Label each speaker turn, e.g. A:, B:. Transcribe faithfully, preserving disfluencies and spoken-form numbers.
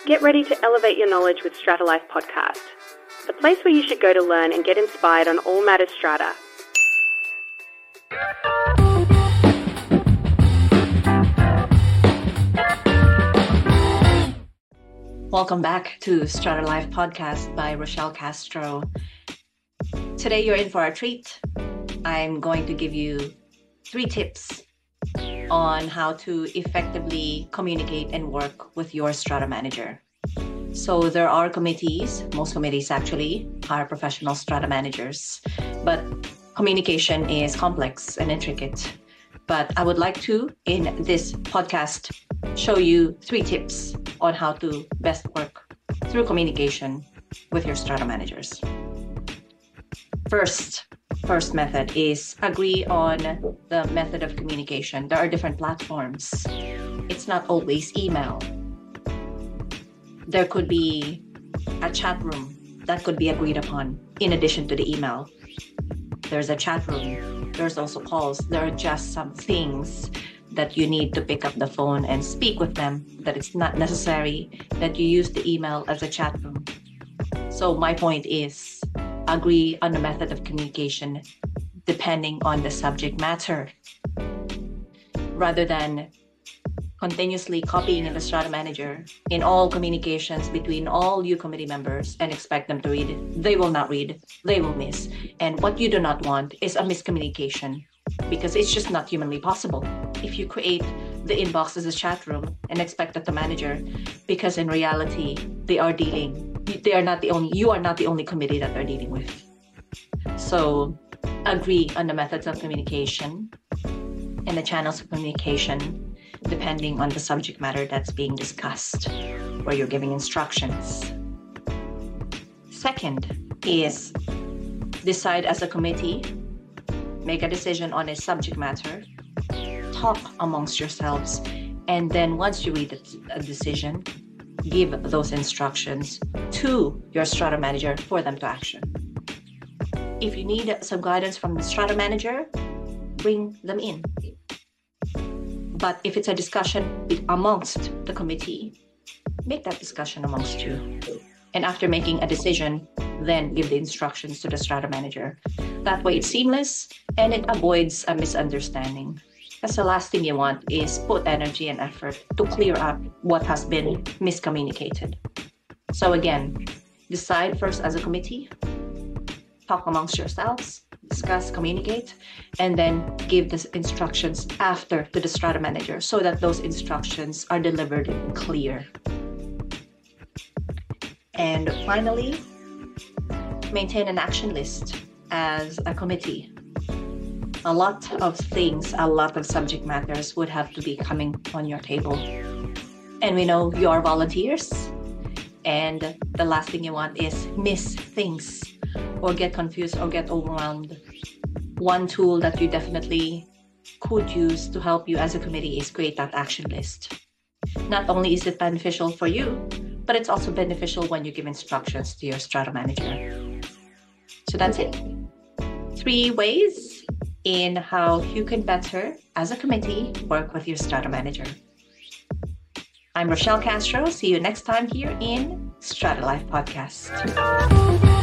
A: Get ready to elevate your knowledge with Strata Life Podcast, the place where you should go to learn and get inspired on all matters Strata.
B: Welcome back to Strata Life Podcast by Rochelle Castro. Today you're in for a treat. I'm going to give you three tips on how to effectively communicate and work with your Strata manager. So there are committees, most committees actually are professional Strata managers, but communication is complex and intricate. But I would like to, in this podcast, show you three tips on how to best work through communication with your Strata managers. First, first method is agree on the method of communication. There are different platforms. It's not always email. There could be a chat room that could be agreed upon in addition to the email. There's a chat room. There's also calls. There are just some things that you need to pick up the phone and speak with them, that it's not necessary that you use the email as a chat room. So my point is agree on the method of communication depending on the subject matter, rather than continuously copying in the Strata manager in all communications between all you committee members and expect them to read it. They will not read, they will miss. And what you do not want is a miscommunication, because it's just not humanly possible if you create the inbox as a chat room and expect that the manager, because in reality, they are dealing, they are not the only, you are not the only committee that they're dealing with. So agree on the methods of communication and the channels of communication depending on the subject matter that's being discussed, where you're giving instructions. Second is decide as a committee, make a decision on a subject matter, talk amongst yourselves, and then once you read a decision, give those instructions to your Strata manager for them to action. If you need some guidance from the Strata manager, bring them in. But if it's a discussion amongst the committee, make that discussion amongst you. And after making a decision, then give the instructions to the Strata manager. That way it's seamless and it avoids a misunderstanding. Because the last thing you want is put energy and effort to clear up what has been miscommunicated. So again, decide first as a committee, talk amongst yourselves, discuss, communicate, and then give the instructions after to the Strata manager so that those instructions are delivered clear. And finally, maintain an action list as a committee. A lot of things, a lot of subject matters would have to be coming on your table. And we know you are volunteers, and the last thing you want is miss things or get confused or get overwhelmed. One tool that you definitely could use to help you as a committee is create that action list. Not only is it beneficial for you, but it's also beneficial when you give instructions to your Strata manager. So that's it. Three ways in how you can better, as a committee, work with your Strata manager. I'm Rochelle Castro. See you next time here in Strata Life Podcast.